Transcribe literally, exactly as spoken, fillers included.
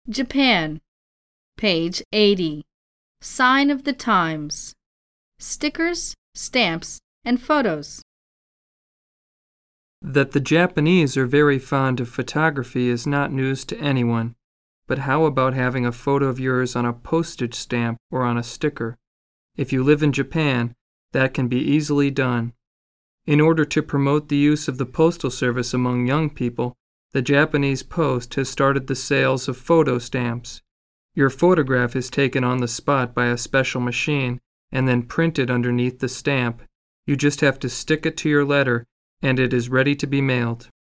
Japan. Page eighty. Sign of the Times. Stickers, stamps, and photos. That the Japanese are very fond of photography is not news to anyone, but how about having a photo of yours on a postage stamp or on a sticker? If you live in Japan, that can be easily done. In order to promote the use of the postal service among young people, the Japanese Post has started the sales of photo stamps. Your photograph is taken on the spot by a special machine and then printed underneath the stamp. You just have to stick it to your letter, and it is ready to be mailed.